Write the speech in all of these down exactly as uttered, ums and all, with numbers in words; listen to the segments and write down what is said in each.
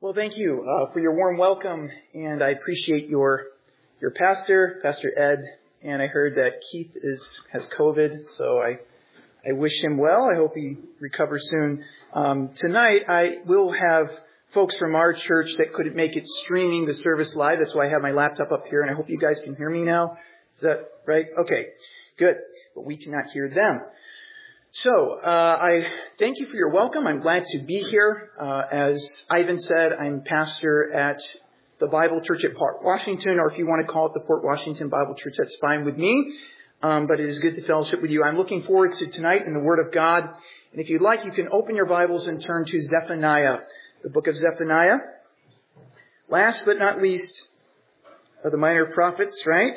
Well, thank you uh, for your warm welcome, and I appreciate your your pastor, Pastor Ed, and I heard that Keith is has COVID, so I I wish him well. I hope he recovers soon. Um, tonight, I will have folks from our church that couldn't make it streaming the service live. That's why I have my laptop up here, and I hope you guys can hear me now. Is that right? Okay, good. But we cannot hear them. So, uh, I thank you for your welcome. I'm glad to be here. Uh, as Ivan said, I'm pastor at the Bible Church at Port Washington, or if you want to call it the Port Washington Bible Church, that's fine with me. Um, but it is good to fellowship with you. I'm looking forward to tonight in the Word of God. And if you'd like, you can open your Bibles and turn to Zephaniah, the book of Zephaniah. Last but not least of the minor prophets, right?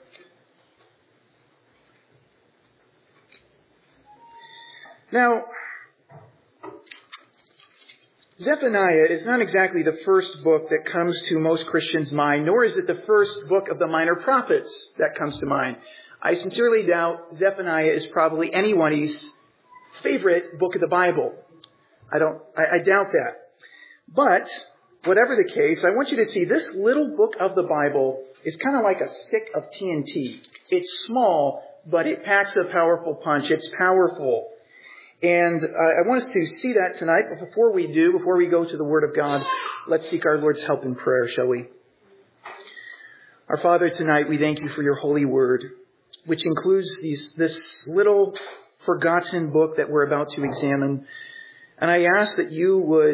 Now, Zephaniah is not exactly the first book that comes to most Christians' mind, nor is it the first book of the minor prophets that comes to mind. I sincerely doubt Zephaniah is probably anybody's favorite book of the Bible. I don't, I, I doubt that. But, whatever the case, I want you to see this little book of the Bible is kind of like a stick of T N T. It's small, but it packs a powerful punch. It's powerful. And uh, I want us to see that tonight. But before we do, before we go to the Word of God, let's seek our Lord's help in prayer, shall we? Our Father, tonight we thank you for your holy Word, which includes these, this little forgotten book that we're about to examine. And I ask that you would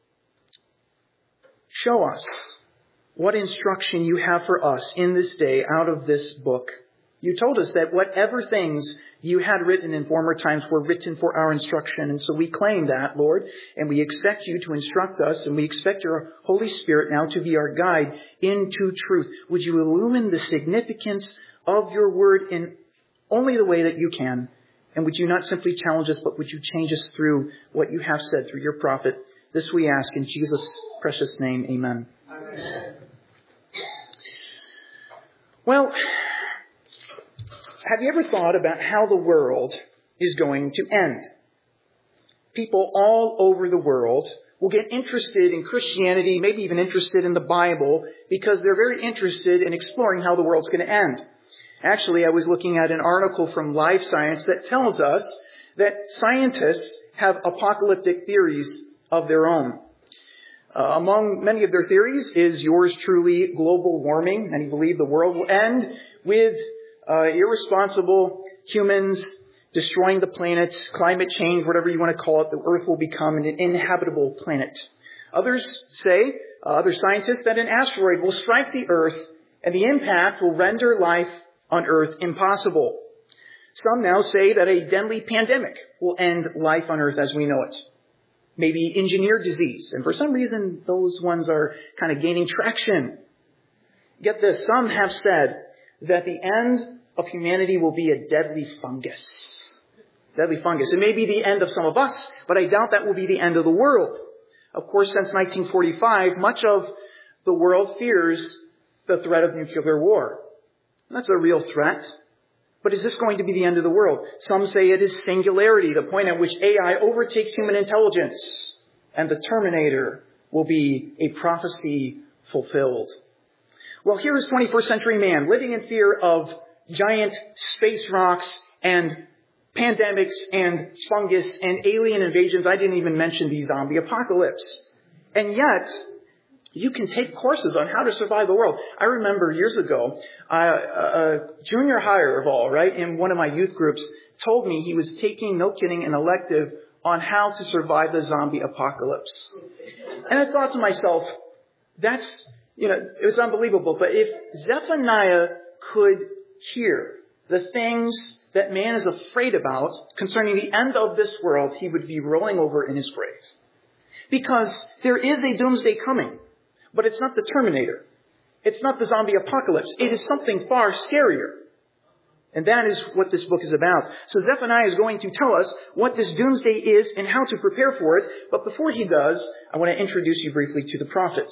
show us what instruction you have for us in this day out of this book. You told us that whatever things you had written in former times were written for our instruction. And so we claim that, Lord, and we expect you to instruct us, and we expect your Holy Spirit now to be our guide into truth. Would you illumine the significance of your word in only the way that you can? And would you not simply challenge us, but would you change us through what you have said through your prophet? This we ask in Jesus' precious name. Amen. Amen. Well, have you ever thought about how the world is going to end? People all over the world will get interested in Christianity, maybe even interested in the Bible, because they're very interested in exploring how the world's going to end. Actually, I was looking at an article from Live Science that tells us that scientists have apocalyptic theories of their own. Uh, among many of their theories is yours truly, global warming. Many believe the world will end with Uh, irresponsible humans destroying the planet, climate change, whatever you want to call it. The earth will become an inhabitable planet. Others say, uh, other scientists, that an asteroid will strike the earth and the impact will render life on earth impossible. Some now say that a deadly pandemic will end life on earth as we know it. Maybe engineered disease. And for some reason, those ones are kind of gaining traction. Get this, some have said that the end of humanity will be a deadly fungus. Deadly fungus. It may be the end of some of us, but I doubt that will be the end of the world. Of course, since nineteen forty-five, much of the world fears the threat of nuclear war. That's a real threat. But is this going to be the end of the world? Some say it is singularity, the point at which A I overtakes human intelligence, and the Terminator will be a prophecy fulfilled. Well, here is twenty-first century man living in fear of giant space rocks and pandemics and fungus and alien invasions. I didn't even mention the zombie apocalypse. And yet, you can take courses on how to survive the world. I remember years ago, uh, a junior hire of all, right, in one of my youth groups told me he was taking, no kidding, an elective on how to survive the zombie apocalypse. And I thought to myself, that's You know, it was unbelievable. But if Zephaniah could hear the things that man is afraid about concerning the end of this world, he would be rolling over in his grave. Because there is a doomsday coming. But it's not the Terminator. It's not the zombie apocalypse. It is something far scarier. And that is what this book is about. So Zephaniah is going to tell us what this doomsday is and how to prepare for it. But before he does, I want to introduce you briefly to the prophet.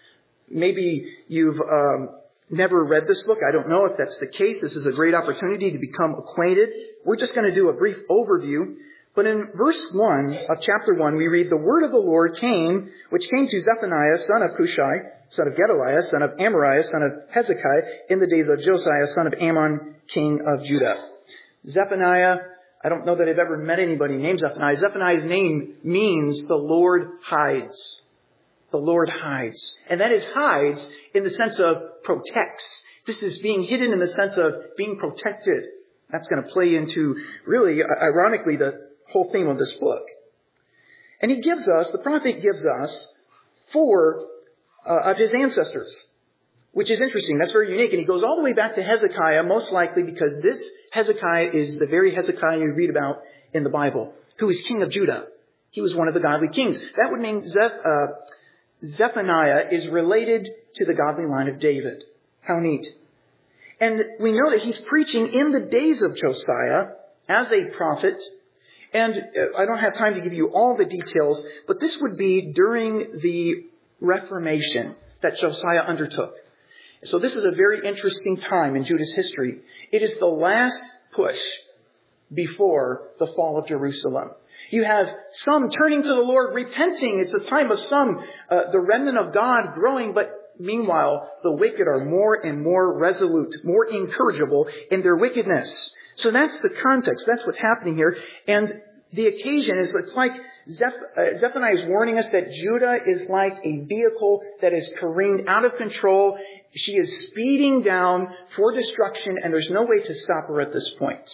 Maybe you've um, never read this book. I don't know if that's the case. This is a great opportunity to become acquainted. We're just going to do a brief overview. But in verse one of chapter one, we read, "The word of the Lord came which came to Zephaniah, son of Cushai, son of Gedaliah, son of Amariah, son of Hezekiah, in the days of Josiah, son of Ammon, king of Judah. Zephaniah, I don't know that I've ever met anybody named Zephaniah. Zephaniah's name means the Lord hides. The Lord hides. And that is hides in the sense of protects. This is being hidden in the sense of being protected. That's going to play into, really, ironically, the whole theme of this book. And he gives us, the prophet gives us, four uh, of his ancestors, which is interesting. That's very unique. And he goes all the way back to Hezekiah, most likely because this Hezekiah is the very Hezekiah you read about in the Bible, who is king of Judah. He was one of the godly kings. That would mean Zeph, uh, Zephaniah is related to the godly line of David. How neat. And we know that he's preaching in the days of Josiah as a prophet. And I don't have time to give you all the details, but this would be during the Reformation that Josiah undertook. So this is a very interesting time in Judah's history. It is the last push before the fall of Jerusalem. You have some turning to the Lord, repenting. It's a time of some, uh, the remnant of God growing, but meanwhile, the wicked are more and more resolute, more incorrigible in their wickedness. So that's the context. That's what's happening here. And the occasion is, it's like Zeph- uh, Zephaniah is warning us that Judah is like a vehicle that is careened out of control. She is speeding down for destruction, and there's no way to stop her at this point.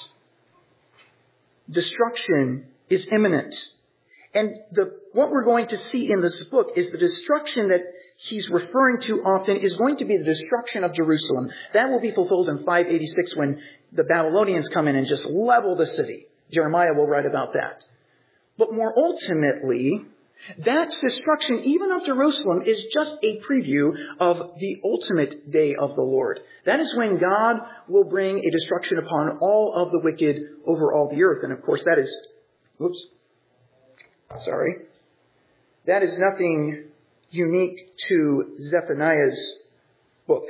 Destruction is imminent. And the, what we're going to see in this book is the destruction that he's referring to often is going to be the destruction of Jerusalem. That will be fulfilled in five eighty-six when the Babylonians come in and just level the city. Jeremiah will write about that. But more ultimately, that destruction, even of Jerusalem, is just a preview of the ultimate day of the Lord. That is when God will bring a destruction upon all of the wicked over all the earth. And of course, that is, whoops, sorry, that is nothing unique to Zephaniah's book.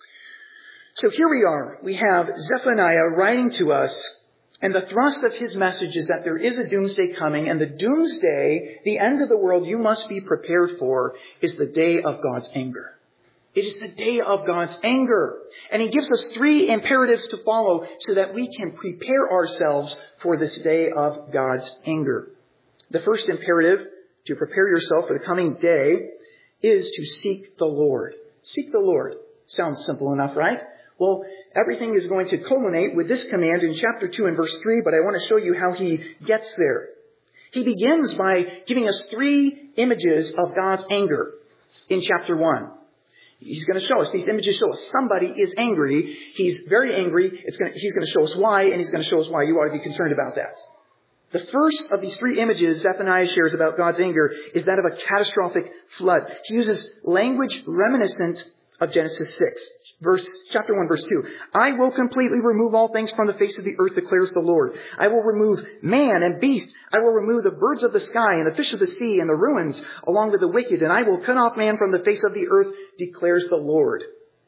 So here we are. We have Zephaniah writing to us, and the thrust of his message is that there is a doomsday coming, and the doomsday, the end of the world you must be prepared for, is the day of God's anger. It is the day of God's anger. And he gives us three imperatives to follow so that we can prepare ourselves for this day of God's anger. The first imperative to prepare yourself for the coming day is to seek the Lord. Seek the Lord. Sounds simple enough, right? Well, everything is going to culminate with this command in chapter two and verse three, but I want to show you how he gets there. He begins by giving us three images of God's anger in chapter one. He's going to show us, these images show us somebody is angry. He's very angry. It's going to, he's going to show us why, and he's going to show us why you ought to be concerned about that. The first of these three images Zephaniah shares about God's anger is that of a catastrophic flood. He uses language reminiscent of Genesis six. Verse, chapter one, verse two. I will completely remove all things from the face of the earth, declares the Lord. I will remove man and beast. I will remove the birds of the sky and the fish of the sea and the ruins along with the wicked. And I will cut off man from the face of the earth, declares the Lord.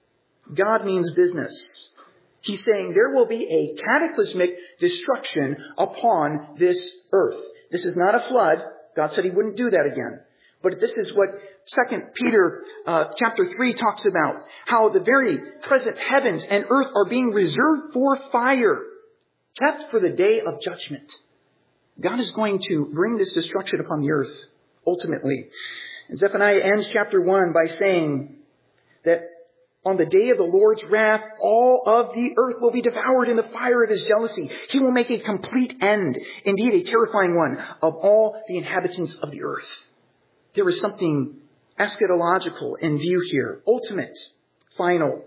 God means business. He's saying there will be a cataclysmic destruction upon this earth. This is not a flood. God said he wouldn't do that again. But this is what Second Peter uh, chapter three talks about. How the very present heavens and earth are being reserved for fire. Kept for the day of judgment. God is going to bring this destruction upon the earth, ultimately. And Zephaniah ends chapter one by saying that on the day of the Lord's wrath, all of the earth will be devoured in the fire of his jealousy. He will make a complete end, indeed a terrifying one, of all the inhabitants of the earth. There is something eschatological in view here, ultimate, final.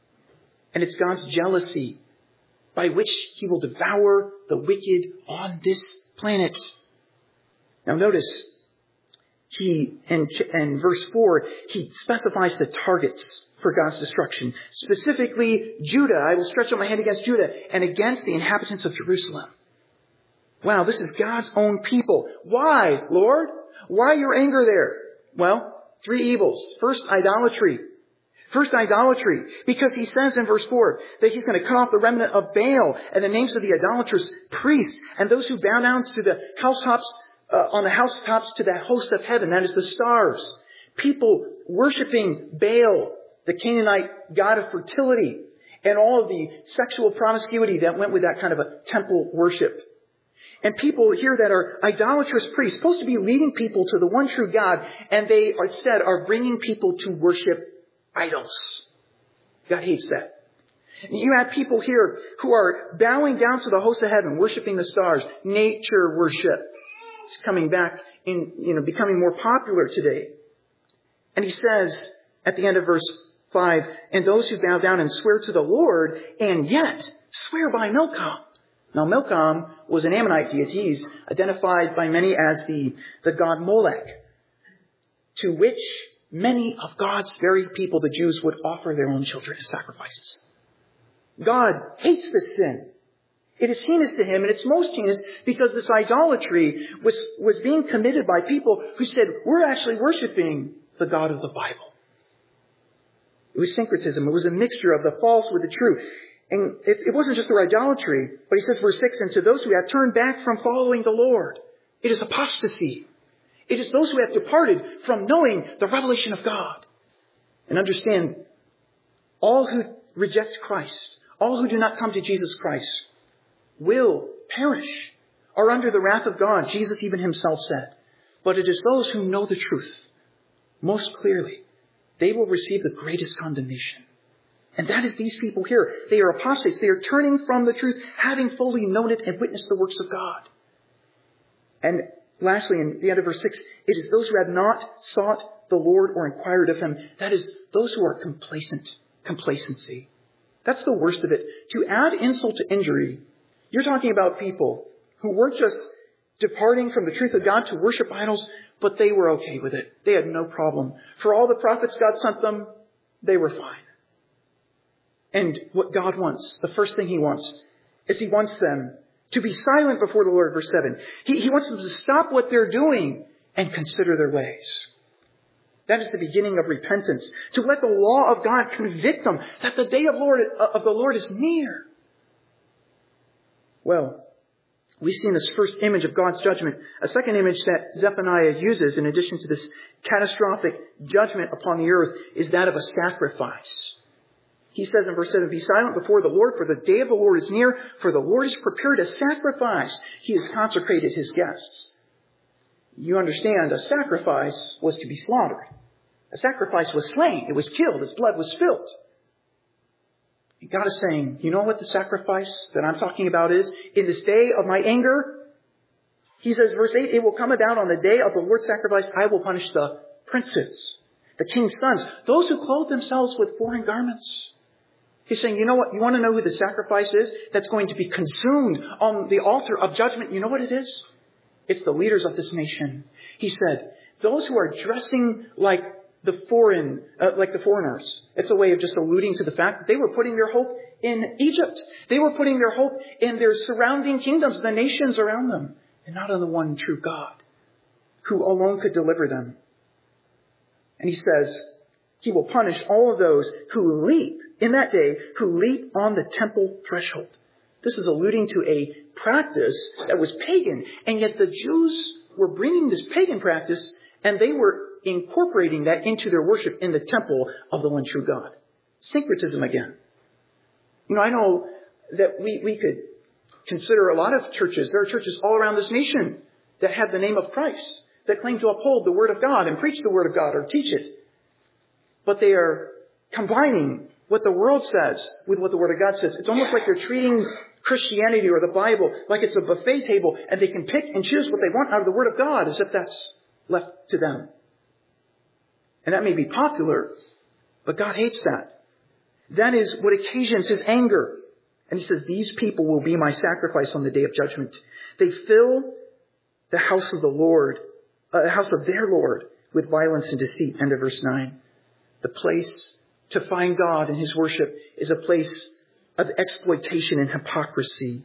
And it's God's jealousy by which he will devour the wicked on this planet. Now notice, he, in, in verse four, he specifies the targets for God's destruction. Specifically, Judah. I will stretch out my hand against Judah and against the inhabitants of Jerusalem. Wow, this is God's own people. Why, Lord? Why your anger there? Well, three evils. First, idolatry. First, idolatry. Because he says in verse four that he's going to cut off the remnant of Baal and the names of the idolatrous priests and those who bow down to the housetops, uh, on the housetops to the host of heaven. That is the stars. People worshiping Baal, the Canaanite god of fertility, and all of the sexual promiscuity that went with that kind of a temple worship. And people here that are idolatrous priests, supposed to be leading people to the one true God, and they instead are bringing people to worship idols. God hates that. You have people here who are bowing down to the hosts of heaven, worshiping the stars. Nature worship. It's coming back in, you know, becoming more popular today. And he says at the end of verse five, and those who bow down and swear to the Lord, and yet swear by Milcom. Now Milcom was an Ammonite deity. He's identified by many as the, the god Molech, to which many of God's very people, the Jews, would offer their own children as sacrifices. God hates this sin. It is heinous to him, and it's most heinous because this idolatry was, was being committed by people who said, we're actually worshiping the God of the Bible. It was syncretism. It was a mixture of the false with the true. And it, it wasn't just their idolatry, but he says, verse six, and to those who have turned back from following the Lord, it is apostasy. It is those who have departed from knowing the revelation of God. And understand, all who reject Christ, all who do not come to Jesus Christ, will perish, are under the wrath of God. Jesus even himself said. But it is those who know the truth most clearly. They will receive the greatest condemnation. And that is these people here. They are apostates. They are turning from the truth, having fully known it and witnessed the works of God. And lastly, in the end of verse six, it is those who have not sought the Lord or inquired of him. That is, those who are complacent. Complacency. That's the worst of it. To add insult to injury, you're talking about people who weren't just departing from the truth of God to worship idols, but they were okay with it. They had no problem. For all the prophets God sent them, they were fine. And what God wants, the first thing he wants, is he wants them to be silent before the Lord, verse seven. He, he wants them to stop what they're doing and consider their ways. That is the beginning of repentance. To let the law of God convict them that the day of, Lord, of the Lord is near. Well, we see in this first image of God's judgment, a second image that Zephaniah uses in addition to this catastrophic judgment upon the earth is that of a sacrifice. He says in verse seven, be silent before the Lord, for the day of the Lord is near, for the Lord has prepared a sacrifice. He has consecrated his guests. You understand, a sacrifice was to be slaughtered. A sacrifice was slain. It was killed. Its blood was spilled. And God is saying, you know what the sacrifice that I'm talking about is? In this day of my anger, he says, verse eight, it will come about on the day of the Lord's sacrifice, I will punish the princes, the king's sons, those who clothe themselves with foreign garments. He's saying, you know what? You want to know who the sacrifice is that's going to be consumed on the altar of judgment? You know what it is? It's the leaders of this nation. He said, those who are dressing like the foreign, uh, like the foreigners. It's a way of just alluding to the fact that they were putting their hope in Egypt. They were putting their hope in their surrounding kingdoms, the nations around them, and not on the one true God who alone could deliver them. And he says, he will punish all of those who leap in that day, who leap on the temple threshold. This is alluding to a practice that was pagan, and yet the Jews were bringing this pagan practice, and they were incorporating that into their worship in the temple of the one true God. Syncretism again. You know, I know that we, we could consider a lot of churches. There are churches all around this nation that have the name of Christ, that claim to uphold the Word of God and preach the Word of God or teach it. But they are combining what the world says with what the Word of God says. It's almost like they're treating Christianity or the Bible like it's a buffet table, and they can pick and choose what they want out of the Word of God as if that's left to them. And that may be popular, but God hates that. That is what occasions his anger. And he says, these people will be my sacrifice on the day of judgment. They fill the house of the Lord, uh, the house of their Lord, with violence and deceit. End of verse nine. The place to find God and his worship is a place of exploitation and hypocrisy.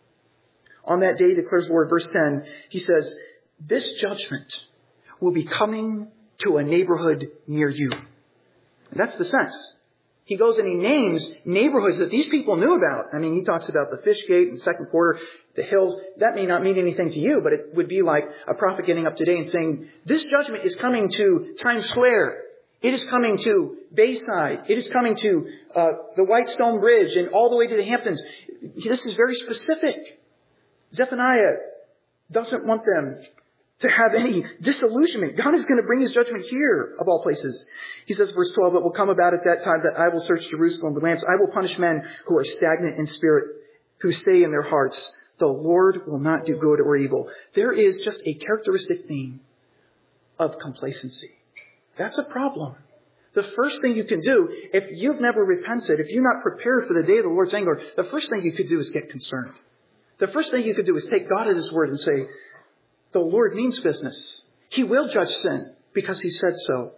On that day, declares the Lord, verse ten, he says, this judgment will be coming to a neighborhood near you. And that's the sense. He goes and he names neighborhoods that these people knew about. I mean, he talks about the fish gate in the second quarter. the hills. That may not mean anything to you, but it would be like a prophet getting up today and saying, this judgment is coming to Times Square. It is coming to Bayside. It is coming to uh, the White Stone Bridge and all the way to the Hamptons. This is very specific. Zephaniah doesn't want them to have any disillusionment. God is going to bring his judgment here, of all places. He says, verse twelve, it will come about at that time that I will search Jerusalem with lamps. I will punish men who are stagnant in spirit, who say in their hearts, the Lord will not do good or evil. There is just a characteristic theme of complacency. That's a problem. The first thing you can do, if you've never repented, if you're not prepared for the day of the Lord's anger, the first thing you could do is get concerned. The first thing you could do is take God at his word and say, the Lord means business. He will judge sin because he said so.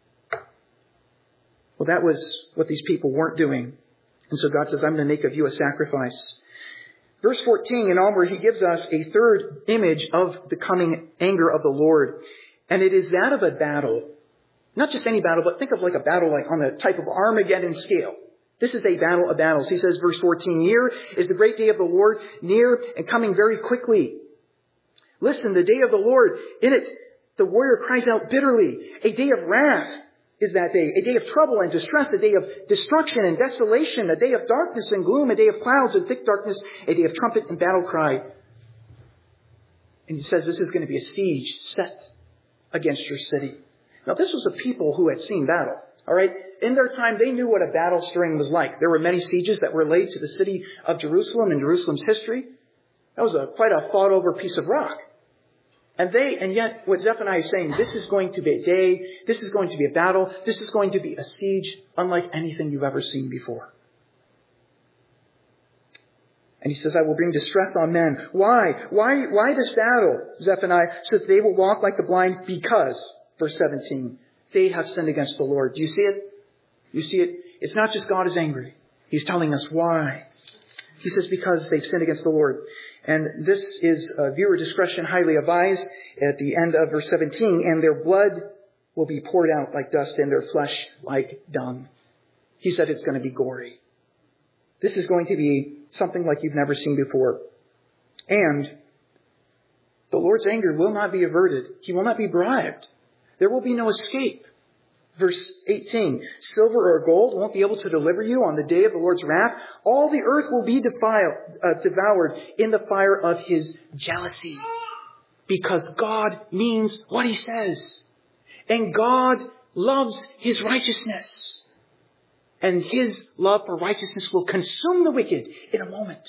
Well, that was what these people weren't doing. And so God says, I'm going to make of you a sacrifice. Verse fourteen and onward, he gives us a third image of the coming anger of the Lord. And it is that of a battle. Not just any battle, but think of like a battle like on a type of Armageddon scale. This is a battle of battles. He says, verse fourteen, near is the great day of the Lord, near and coming very quickly. Listen, the day of the Lord, in it, the warrior cries out bitterly. A day of wrath is that day. A day of trouble and distress, a day of destruction and desolation, a day of darkness and gloom, a day of clouds and thick darkness, a day of trumpet and battle cry. And he says this is going to be a siege set against your city. Now, this was a people who had seen battle. All right. In their time, they knew what a battle stirring was like. There were many sieges that were laid to the city of Jerusalem in Jerusalem's history. That was a quite a fought over piece of rock. And they, and yet what Zephaniah is saying, this is going to be a day, this is going to be a battle, this is going to be a siege unlike anything you've ever seen before. And he says, I will bring distress on men. Why? Why, why this battle, Zephaniah? So that they will walk like the blind because, verse seventeen, they have sinned against the Lord. Do you see it? You see it? It's not just God is angry. He's telling us why. He says because they've sinned against the Lord. And this is uh, viewer discretion highly advised at the end of verse seventeen. And their blood will be poured out like dust and their flesh like dung. He said it's going to be gory. This is going to be something like you've never seen before. And the Lord's anger will not be averted. He will not be bribed. There will be no escape. Verse eighteen, silver or gold won't be able to deliver you on the day of the Lord's wrath. All the earth will be defiled, uh, devoured in the fire of his jealousy. Because God means what he says. And God loves his righteousness. And his love for righteousness will consume the wicked in a moment.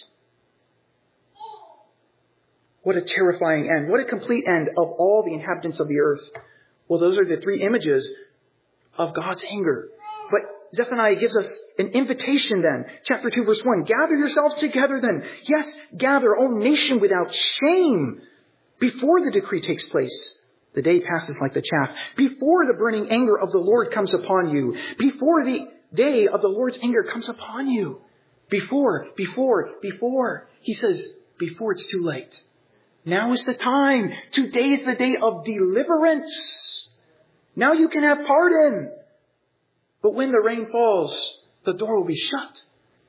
What a terrifying end. What a complete end of all the inhabitants of the earth. Well, those are the three images of God's anger. But Zephaniah gives us an invitation then. Chapter two, verse one. Gather yourselves together then. Yes, gather, O nation, without shame. Before the decree takes place, the day passes like the chaff. Before the burning anger of the Lord comes upon you. Before the day of the Lord's anger comes upon you. Before, before, before. He says, before it's too late. Now is the time. Today is the day of deliverance. Now you can have pardon. But when the rain falls, the door will be shut.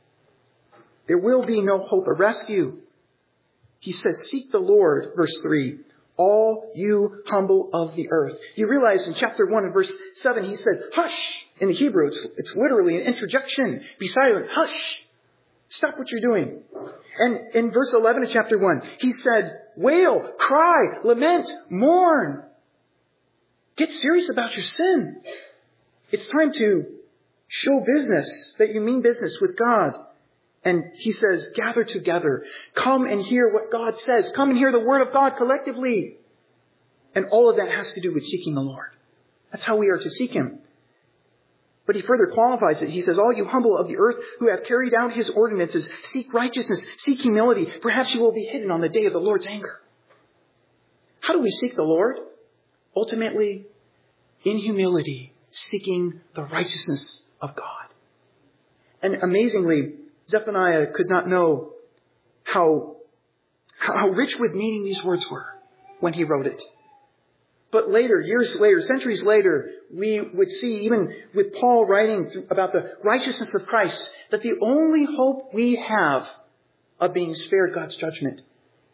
There will be no hope of rescue. He says, seek the Lord, verse three, all you humble of the earth. You realize in chapter one and verse seven, he said, hush. In the Hebrew, it's, it's literally an interjection. Be silent. Hush. Stop what you're doing. And in verse eleven of chapter one, he said, wail, cry, lament, mourn. Get serious about your sin. It's time to show business, that you mean business with God. And he says, gather together. Come and hear what God says. Come and hear the word of God collectively. And all of that has to do with seeking the Lord. That's how we are to seek him. But he further qualifies it. He says, all you humble of the earth who have carried out his ordinances, seek righteousness, seek humility. Perhaps you will be hidden on the day of the Lord's anger. How do we seek the Lord? Ultimately, in humility, seeking the righteousness of God. And amazingly, Zephaniah could not know how, how rich with meaning these words were when he wrote it. But later, years later, centuries later, we would see, even with Paul writing about the righteousness of Christ, that the only hope we have of being spared God's judgment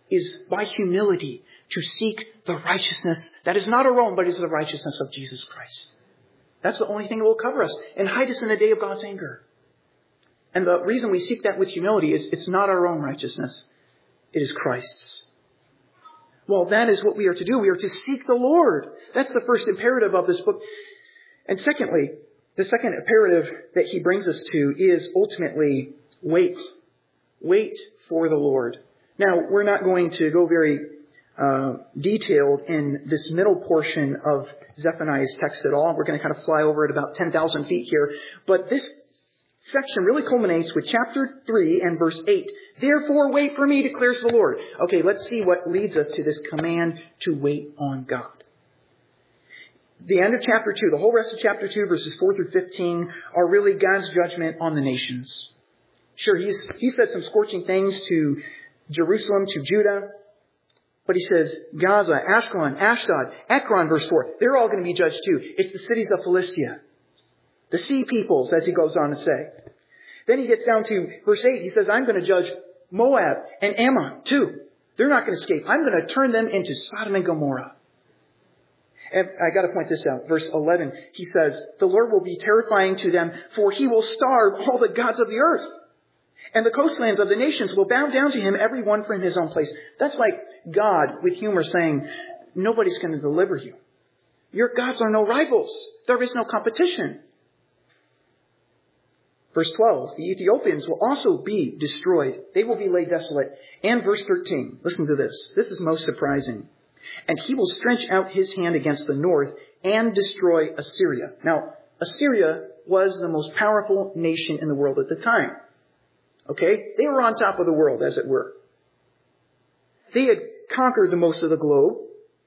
is by humility to seek the righteousness that is not our own, but is the righteousness of Jesus Christ. That's the only thing that will cover us and hide us in the day of God's anger. And the reason we seek that with humility is it's not our own righteousness. It is Christ's. Well, that is what we are to do. We are to seek the Lord. That's the first imperative of this book. And secondly, the second imperative that he brings us to is ultimately wait. Wait for the Lord. Now, we're not going to go very uh, detailed in this middle portion of Zephaniah's text at all. We're going to kind of fly over at about ten thousand feet here. But this section really culminates with chapter three and verse eight. Therefore, wait for me, declares the Lord. Okay, let's see what leads us to this command to wait on God. The end of chapter two, the whole rest of chapter two, verses four through fifteen, are really God's judgment on the nations. Sure, he's he said some scorching things to Jerusalem, to Judah. But he says, Gaza, Ashkelon, Ashdod, Ekron, verse four, they're all going to be judged too. It's the cities of Philistia. The sea peoples, as he goes on to say. Then he gets down to verse eight. He says, I'm going to judge Moab and Ammon too. They're not going to escape. I'm going to turn them into Sodom and Gomorrah. And I got to point this out. Verse eleven, he says, the Lord will be terrifying to them, for he will starve all the gods of the earth. And the coastlands of the nations will bow down to him, every one from his own place. That's like God with humor saying, nobody's going to deliver you. Your gods are no rivals. There is no competition. Verse twelve, the Ethiopians will also be destroyed. They will be laid desolate. And verse thirteen, listen to this. This is most surprising. And he will stretch out his hand against the north and destroy Assyria. Now, Assyria was the most powerful nation in the world at the time. Okay? They were on top of the world, as it were. They had conquered the most of the globe.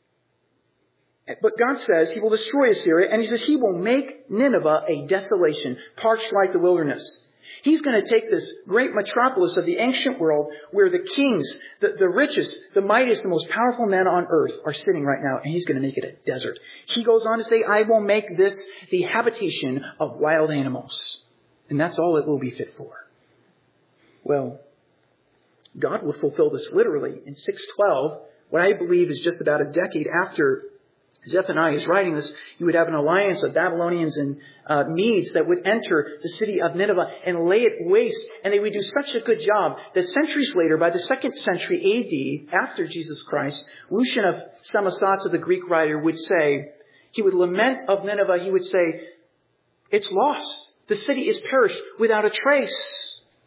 But God says he will destroy Assyria, and he says he will make Nineveh a desolation, parched like the wilderness. He's going to take this great metropolis of the ancient world where the kings, the, the richest, the mightiest, the most powerful men on earth are sitting right now, and he's going to make it a desert. He goes on to say, I will make this the habitation of wild animals. And that's all it will be fit for. Well, God will fulfill this literally in six twelve, what I believe is just about a decade after Zephaniah is writing this. You would have an alliance of Babylonians and uh, Medes that would enter the city of Nineveh and lay it waste. And they would do such a good job that centuries later, by the second century A D, after Jesus Christ, Lucian of Samosata, the Greek writer, would say, he would lament of Nineveh, he would say, it's lost. The city is perished without a trace.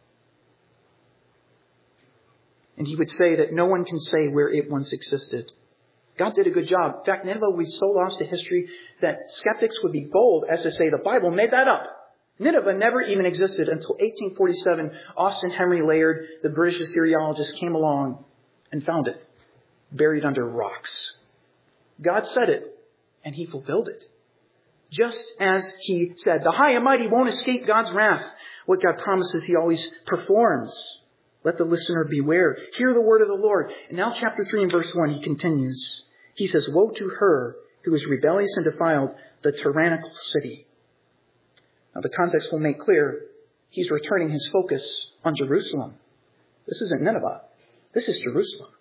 And he would say that no one can say where it once existed. God did a good job. In fact, Nineveh would be so lost to history that skeptics would be bold as to say the Bible made that up. Nineveh never even existed until eighteen forty-seven. Austin Henry Layard, the British Assyriologist, came along and found it, buried under rocks. God said it, and he fulfilled it. Just as he said, the high and mighty won't escape God's wrath. What God promises, he always performs. Let the listener beware. Hear the word of the Lord. And now chapter three and verse one, he continues. He says, woe to her who is rebellious and defiled, the tyrannical city. Now the context will make clear he's returning his focus on Jerusalem. This isn't Nineveh. This is Jerusalem.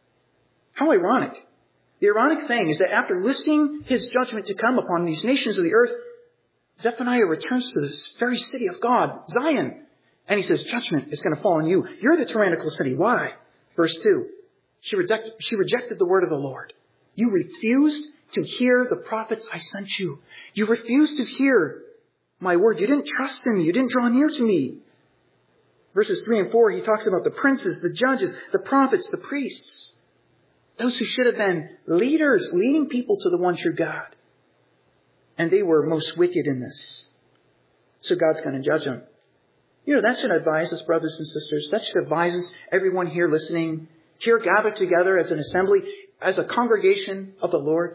How ironic. The ironic thing is that after listing his judgment to come upon these nations of the earth, Zephaniah returns to this very city of God, Zion. And he says, judgment is going to fall on you. You're the tyrannical city. Why? Verse two. She rejected, she rejected the word of the Lord. You refused to hear the prophets I sent you. You refused to hear my word. You didn't trust in me. You didn't draw near to me. Verses three and four, he talks about the princes, the judges, the prophets, the priests. Those who should have been leaders, leading people to the one true God. And they were most wicked in this. So God's going to judge them. You know, that should advise us, brothers and sisters. That should advise us, everyone here listening, here gathered together as an assembly, as a congregation of the Lord.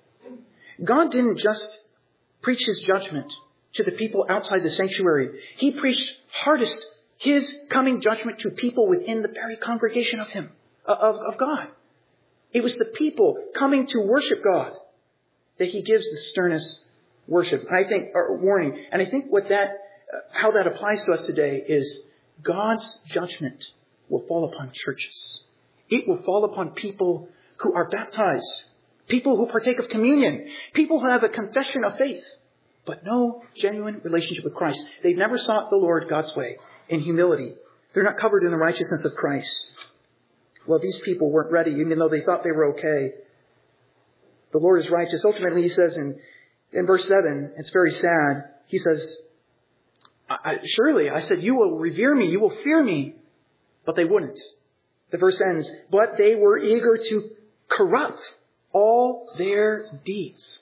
God didn't just preach his judgment to the people outside the sanctuary. He preached hardest his coming judgment to people within the very congregation of him, of, of God. It was the people coming to worship God that he gives the sternest worship. And I think, or warning. And I think what that How that applies to us today is God's judgment will fall upon churches. It will fall upon people who are baptized, people who partake of communion, people who have a confession of faith, but no genuine relationship with Christ. They've never sought the Lord God's way in humility. They're not covered in the righteousness of Christ. Well, these people weren't ready, even though they thought they were okay. The Lord is righteous. Ultimately, he says in, in verse seven, it's very sad. He says, I, surely, I said, you will revere me, you will fear me. But they wouldn't. The verse ends, but they were eager to corrupt all their deeds.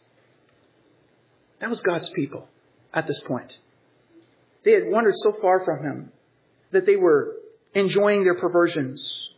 That was God's people at this point. They had wandered so far from Him that they were enjoying their perversions.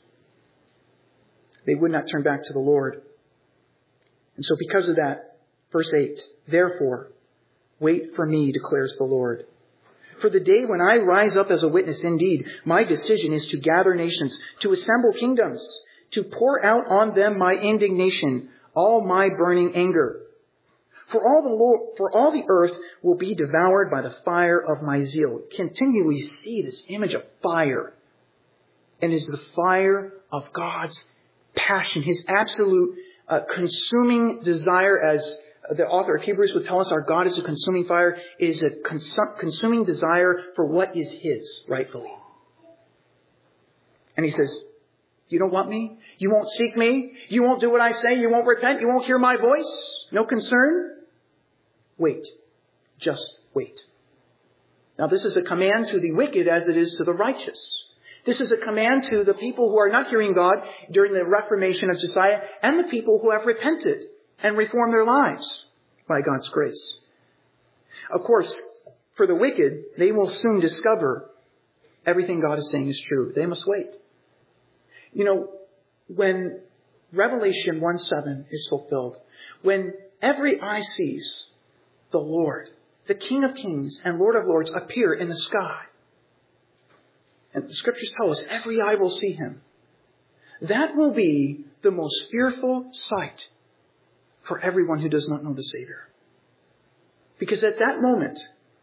They would not turn back to the Lord. And so because of that, verse eight, therefore, wait for me, declares the Lord. For the day when I rise up as a witness, indeed, my decision is to gather nations, to assemble kingdoms, to pour out on them my indignation, all my burning anger. For all the Lord, for all the earth will be devoured by the fire of my zeal. Continually see this image of fire. And it is the fire of God's passion, His absolute uh, consuming desire, as the author of Hebrews would tell us, our God is a consuming fire. It is a consum- consuming desire for what is His rightfully. And He says, you don't want me? You won't seek me? You won't do what I say? You won't repent? You won't hear my voice? No concern? Wait. Just wait. Now this is a command to the wicked as it is to the righteous. This is a command to the people who are not hearing God during the Reformation of Josiah and the people who have repented and reformed their lives by God's grace. Of course, for the wicked, they will soon discover everything God is saying is true. They must wait. You know, when Revelation one seven is fulfilled, when every eye sees the Lord, the King of Kings and Lord of Lords, appear in the sky, and the Scriptures tell us every eye will see Him, that will be the most fearful sight for everyone who does not know the Savior. Because at that moment,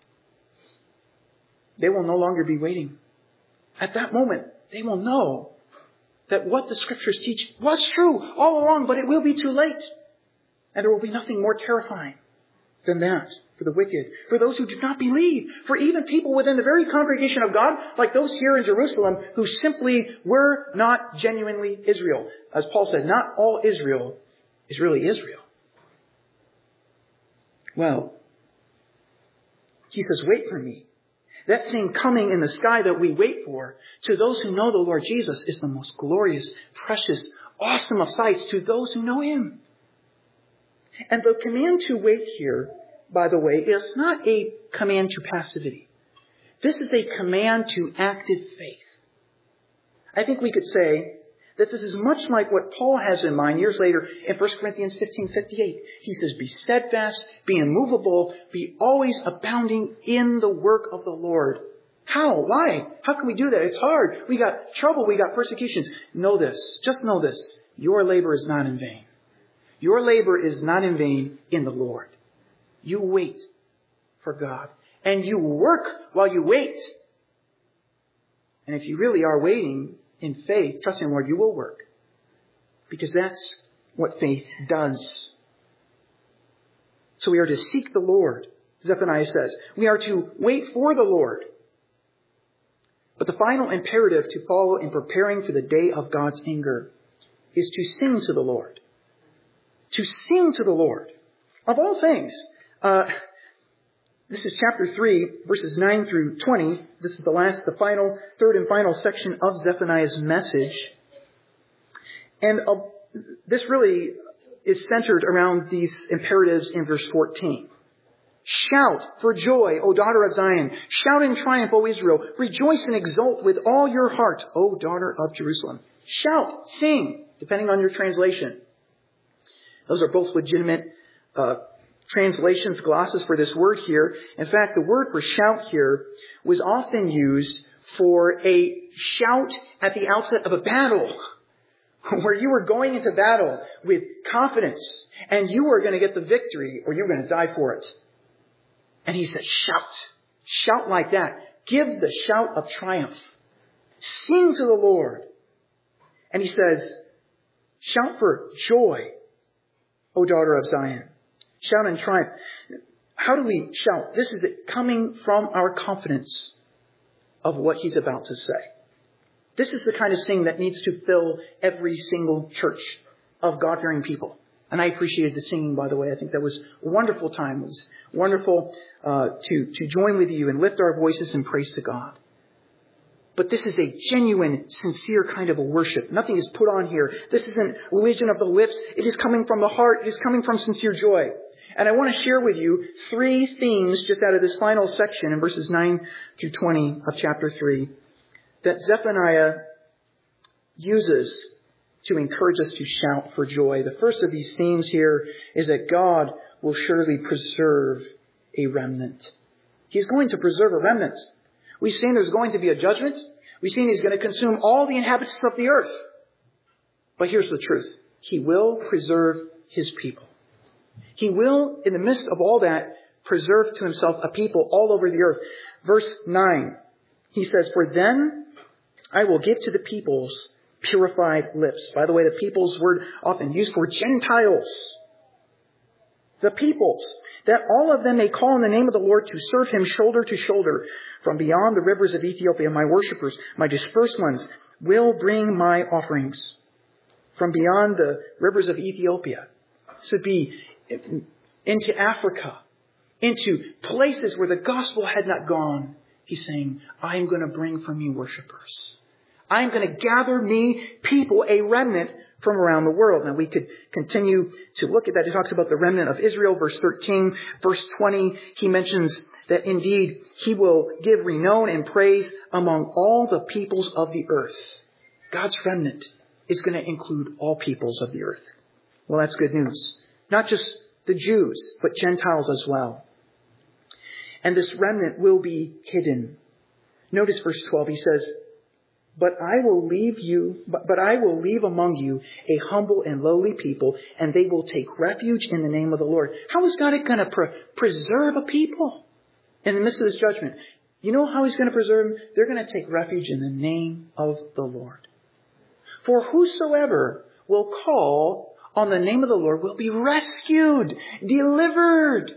they will no longer be waiting. At that moment, they will know that what the Scriptures teach was true all along, but it will be too late. And there will be nothing more terrifying than that for the wicked, for those who do not believe, for even people within the very congregation of God, like those here in Jerusalem, who simply were not genuinely Israel. As Paul said, not all Israel is really Israel. Well, he says, wait for me. That same coming in the sky that we wait for, to those who know the Lord Jesus, is the most glorious, precious, awesome of sights to those who know Him. And the command to wait here, by the way, is not a command to passivity. This is a command to active faith. I think we could say that this is much like what Paul has in mind years later in First Corinthians fifteen fifty-eight. He says, be steadfast, be immovable, be always abounding in the work of the Lord. How? Why? How can we do that? It's hard. We got trouble. We got persecutions. Know this. Just know this. Your labor is not in vain. Your labor is not in vain in the Lord. You wait for God. And you work while you wait. And if you really are waiting in faith, trusting the Lord, you will work. Because that's what faith does. So we are to seek the Lord, Zephaniah says. We are to wait for the Lord. But the final imperative to follow in preparing for the day of God's anger is to sing to the Lord. To sing to the Lord. Of all things, uh, this is chapter three, verses nine through twenty. This is the last, the final, third and final section of Zephaniah's message. And uh, this really is centered around these imperatives in verse fourteen. Shout for joy, O daughter of Zion. Shout in triumph, O Israel. Rejoice and exult with all your heart, O daughter of Jerusalem. Shout, sing, depending on your translation. Those are both legitimate uh, translations, glosses for this word here. In fact, the word for shout here was often used for a shout at the outset of a battle, where you were going into battle with confidence and you were going to get the victory or you were going to die for it. And he said, shout. Shout like that. Give the shout of triumph. Sing to the Lord. And he says, shout for joy, O daughter of Zion. Shout in triumph. How do we shout? This is it coming from our confidence of what he's about to say. This is the kind of singing that needs to fill every single church of God-fearing people. And I appreciated the singing, by the way. I think that was a wonderful time. It was wonderful uh, to, to join with you and lift our voices in praise to God. But this is a genuine, sincere kind of a worship. Nothing is put on here. This isn't religion of the lips. It is coming from the heart. It is coming from sincere joy. And I want to share with you three themes just out of this final section in verses nine through twenty of chapter three that Zephaniah uses to encourage us to shout for joy. The first of these themes here is that God will surely preserve a remnant. He's going to preserve a remnant. We've seen there's going to be a judgment. We've seen he's going to consume all the inhabitants of the earth. But here's the truth. He will preserve his people. He will, in the midst of all that, preserve to himself a people all over the earth. Verse nine, he says, for then I will give to the peoples purified lips. By the way, the peoples word often used for Gentiles. The peoples, that all of them may call on the name of the Lord to serve him shoulder to shoulder. From beyond the rivers of Ethiopia, my worshippers, my dispersed ones, will bring my offerings. From beyond the rivers of Ethiopia. This would be into Africa, into places where the gospel had not gone. He's saying, I am going to bring from you worshipers. I am going to gather me people, a remnant from around the world. Now we could continue to look at that. He talks about the remnant of Israel, verse thirteen. Verse twenty, he mentions that indeed he will give renown and praise among all the peoples of the earth. God's remnant is going to include all peoples of the earth. Well, that's good news. Not just the Jews, but Gentiles as well. And this remnant will be hidden. Notice verse twelve, he says, But I will leave you, but, but I will leave among you a humble and lowly people, and they will take refuge in the name of the Lord. How is God going to pre- preserve a people in the midst of this judgment? You know how he's going to preserve them? They're going to take refuge in the name of the Lord. For whosoever will call on the name of the Lord will be rescued, delivered.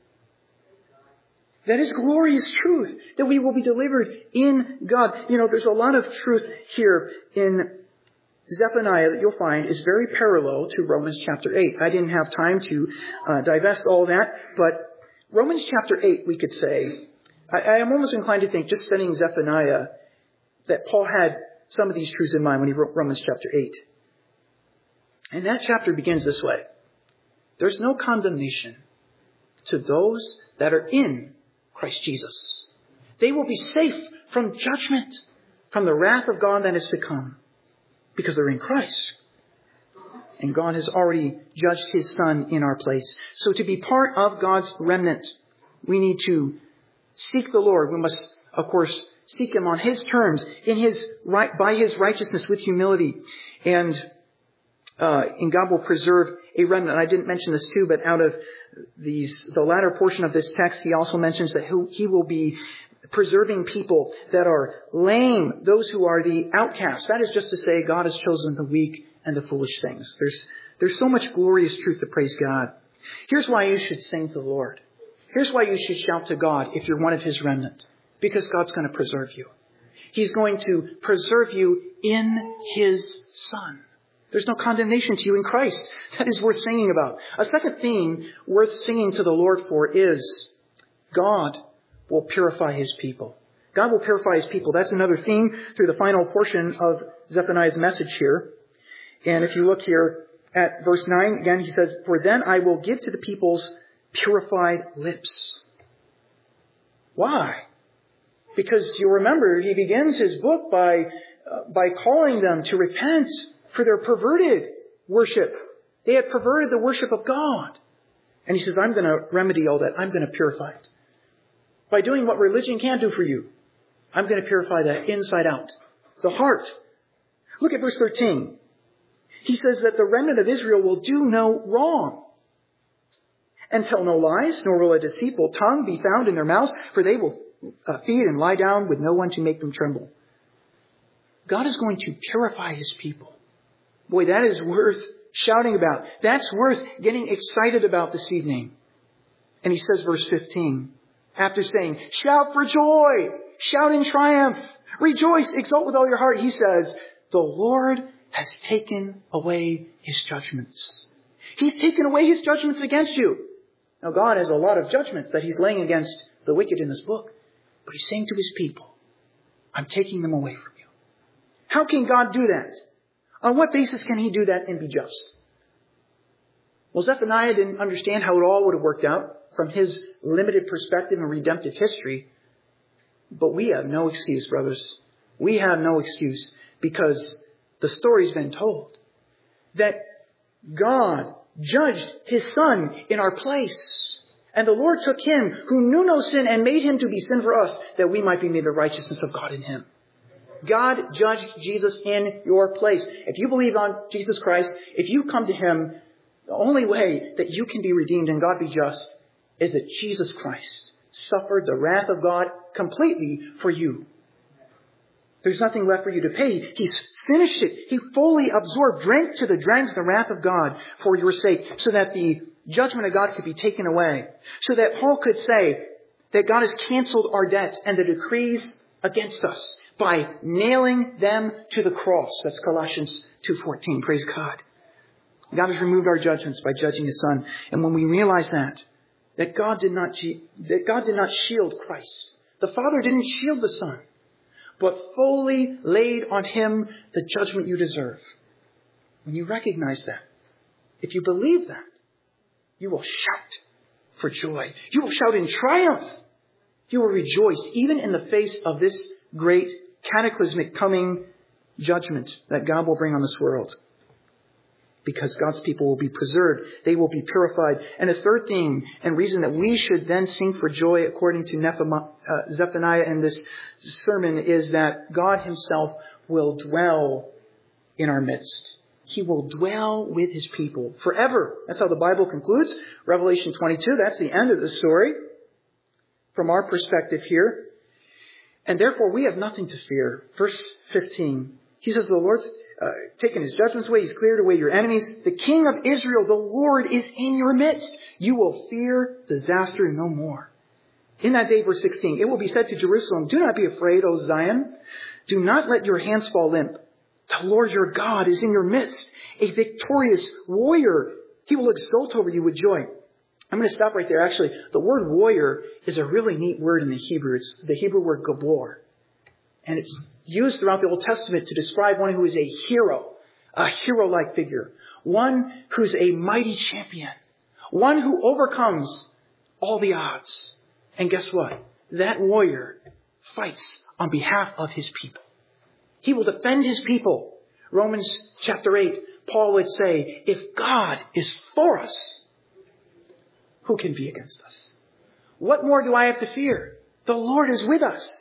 That is glorious truth, that we will be delivered in God. You know, there's a lot of truth here in Zephaniah that you'll find is very parallel to Romans chapter eight. I didn't have time to uh, divest all that, but Romans chapter eight, we could say, I, I am almost inclined to think, just studying Zephaniah, that Paul had some of these truths in mind when he wrote Romans chapter eight. And that chapter begins this way. There's no condemnation to those that are in Christ Jesus. They will be safe from judgment, from the wrath of God that is to come, because they're in Christ. And God has already judged his Son in our place. So to be part of God's remnant, we need to seek the Lord. We must, of course, seek him on his terms, in his right, by his righteousness with humility. And Uh, and God will preserve a remnant. I didn't mention this too, but out of these, the latter portion of this text, he also mentions that he, he will be preserving people that are lame, those who are the outcasts. That is just to say, God has chosen the weak and the foolish things. There's, there's so much glorious truth to praise God. Here's why you should sing to the Lord. Here's why you should shout to God if you're one of his remnant. Because God's going to preserve you. He's going to preserve you in his Son. There's no condemnation to you in Christ. That is worth singing about. A second theme worth singing to the Lord for is God will purify his people. God will purify his people. That's another theme through the final portion of Zephaniah's message here. And if you look here at verse nine, again he says, For then I will give to the peoples purified lips. Why? Because you remember he begins his book by, uh, by calling them to repent for their perverted worship. They had perverted the worship of God. And he says, I'm going to remedy all that. I'm going to purify it. By doing what religion can't do for you, I'm going to purify that inside out. The heart. Look at verse thirteen. He says that the remnant of Israel will do no wrong and tell no lies, nor will a deceitful tongue be found in their mouths, for they will uh, feed and lie down with no one to make them tremble. God is going to purify his people. Boy, that is worth shouting about. That's worth getting excited about this evening. And he says, verse fifteen, after saying, shout for joy, shout in triumph, rejoice, exult with all your heart. He says, the Lord has taken away his judgments. He's taken away his judgments against you. Now, God has a lot of judgments that he's laying against the wicked in this book. But he's saying to his people, I'm taking them away from you. How can God do that? On what basis can he do that and be just? Well, Zephaniah didn't understand how it all would have worked out from his limited perspective in redemptive history. But we have no excuse, brothers. We have no excuse because the story's been told that God judged his Son in our place. And the Lord took him who knew no sin and made him to be sin for us, that we might be made the righteousness of God in him. God judged Jesus in your place. If you believe on Jesus Christ, if you come to him, the only way that you can be redeemed and God be just is that Jesus Christ suffered the wrath of God completely for you. There's nothing left for you to pay. He's finished it. He fully absorbed, drank to the dregs the wrath of God for your sake, so that the judgment of God could be taken away. So that Paul could say that God has canceled our debts and the decrees against us by nailing them to the cross. That's Colossians two fourteen. Praise God. God has removed our judgments by judging his Son. And when we realize that, that God did not, that God did not shield Christ. The Father didn't shield the Son, but fully laid on him the judgment you deserve. When you recognize that, if you believe that, you will shout for joy. You will shout in triumph. You will rejoice even in the face of this great cataclysmic coming judgment that God will bring on this world. Because God's people will be preserved. They will be purified. And a third thing and reason that we should then sing for joy according to Zephaniah in this sermon is that God himself will dwell in our midst. He will dwell with his people forever. That's how the Bible concludes. Revelation twenty-two, that's the end of the story from our perspective here. And therefore we have nothing to fear. Verse fifteen, he says, the Lord's uh, taken his judgments away. He's cleared away your enemies. The King of Israel, the Lord, is in your midst. You will fear disaster no more. In that day, verse sixteen, it will be said to Jerusalem, do not be afraid, O Zion. Do not let your hands fall limp. The Lord your God is in your midst, a victorious warrior. He will exult over you with joy. I'm going to stop right there. Actually, the word warrior is a really neat word in the Hebrew. It's the Hebrew word gabor. And it's used throughout the Old Testament to describe one who is a hero, a hero-like figure, one who's a mighty champion, one who overcomes all the odds. And guess what? That warrior fights on behalf of his people. He will defend his people. Romans chapter eight, Paul would say, if God is for us, who can be against us? What more do I have to fear? The Lord is with us.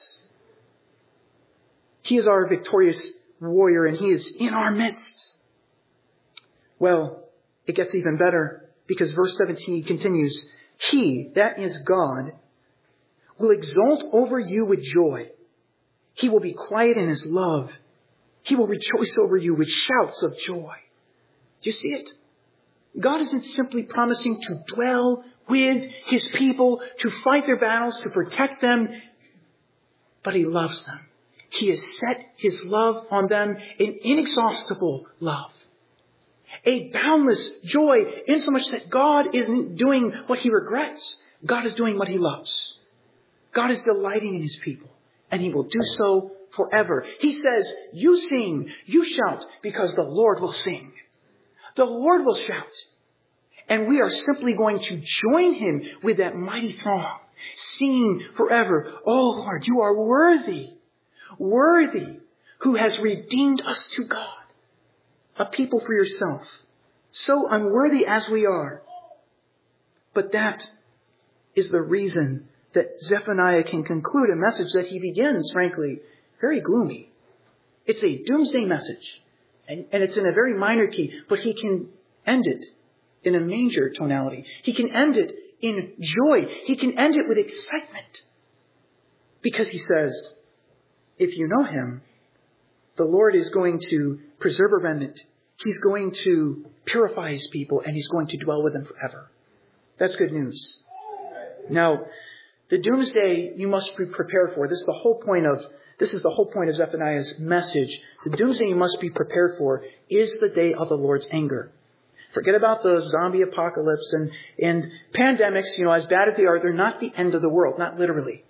He is our victorious warrior and he is in our midst. Well, it gets even better because verse seventeen continues, he, that is God, will exult over you with joy. He will be quiet in his love. He will rejoice over you with shouts of joy. Do you see it? God isn't simply promising to dwell with his people, to fight their battles, to protect them, but he loves them. He has set his love on them, an inexhaustible love. A boundless joy, insomuch that God isn't doing what he regrets. God is doing what he loves. God is delighting in his people, and he will do so forever. He says, you sing, you shout, because the Lord will sing. The Lord will shout. And we are simply going to join him with that mighty throng, singing forever, oh Lord, you are worthy. Worthy, who has redeemed us to God, a people for yourself, so unworthy as we are. But that is the reason that Zephaniah can conclude a message that he begins, frankly, very gloomy. It's a doomsday message, and, and it's in a very minor key, but he can end it in a major tonality. He can end it in joy. He can end it with excitement, because he says, if you know him, the Lord is going to preserve a remnant. He's going to purify His people and He's going to dwell with them forever. That's good news. Now, the doomsday you must be prepared for. This is the whole point of This is the whole point of Zephaniah's message. The doomsday you must be prepared for is the day of the Lord's anger. Forget about the zombie apocalypse and, and pandemics, you know, as bad as they are, they're not the end of the world, not literally.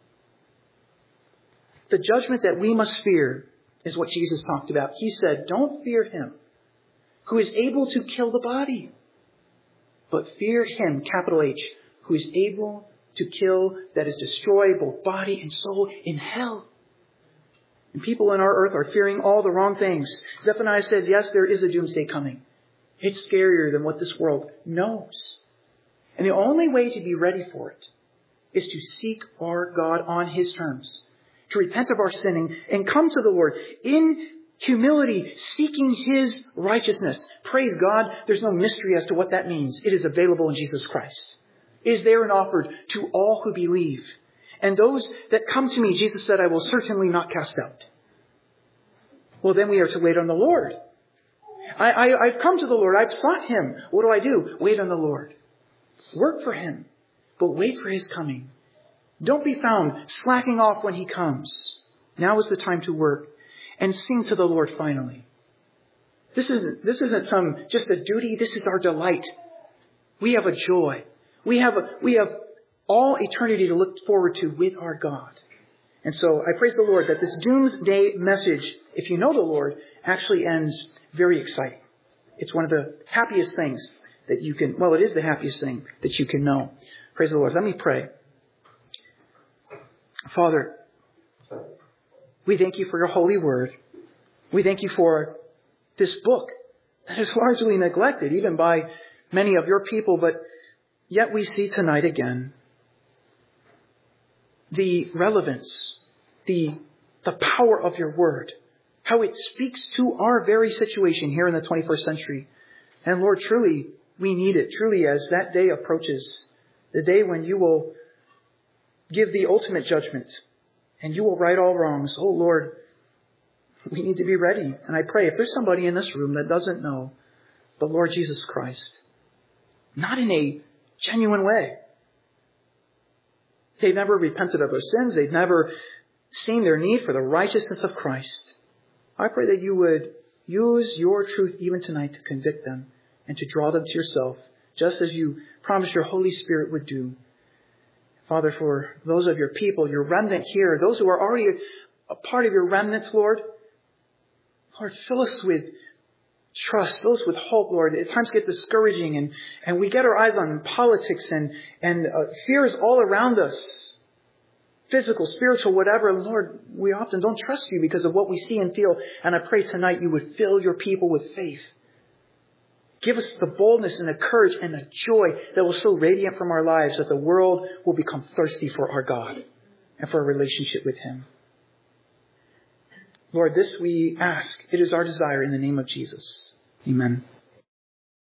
The judgment that we must fear is what Jesus talked about. He said, don't fear him who is able to kill the body, but fear him, capital H, who is able to kill, that is destroy both body and soul in hell. And people on our earth are fearing all the wrong things. Zephaniah said, yes, there is a doomsday coming. It's scarier than what this world knows. And the only way to be ready for it is to seek our God on His terms, to repent of our sinning and come to the Lord in humility, seeking His righteousness. Praise God, there's no mystery as to what that means. It is available in Jesus Christ. It is there and offered to all who believe. And those that come to me, Jesus said, I will certainly not cast out. Well, then we are to wait on the Lord. I, I, I've come to the Lord. I've sought Him. What do I do? Wait on the Lord. Work for Him, but wait for His coming. Don't be found slacking off when He comes. Now is the time to work and sing to the Lord finally. This isn't, this isn't some, just a duty. This is our delight. We have a joy. We have a, we have all eternity to look forward to with our God. And so I praise the Lord that this doomsday message, if you know the Lord, actually ends very exciting. It's one of the happiest things that you can, well, it is the happiest thing that you can know. Praise the Lord. Let me pray. Father, we thank you for your holy word. We thank you for this book that is largely neglected, even by many of your people, but yet we see tonight again the relevance, the, the power of your word, how it speaks to our very situation here in the twenty-first century. And Lord, truly, we need it. Truly, as that day approaches, the day when you will give the ultimate judgment and you will right all wrongs. Oh Lord, we need to be ready. And I pray if there's somebody in this room that doesn't know the Lord Jesus Christ, not in a genuine way, they've never repented of their sins. They've never seen their need for the righteousness of Christ. I pray that you would use your truth even tonight to convict them and to draw them to yourself, just as you promised your Holy Spirit would do. Father, for those of your people, your remnant here, those who are already a part of your remnant, Lord, Lord, fill us with trust, fill us with hope, Lord. At times get discouraging and, and we get our eyes on politics and, and uh, fears all around us. Physical, spiritual, whatever. Lord, we often don't trust you because of what we see and feel. And I pray tonight you would fill your people with faith. Give us the boldness and the courage and the joy that will so radiate from our lives that the world will become thirsty for our God and for a relationship with Him. Lord, this we ask. It is our desire in the name of Jesus. Amen.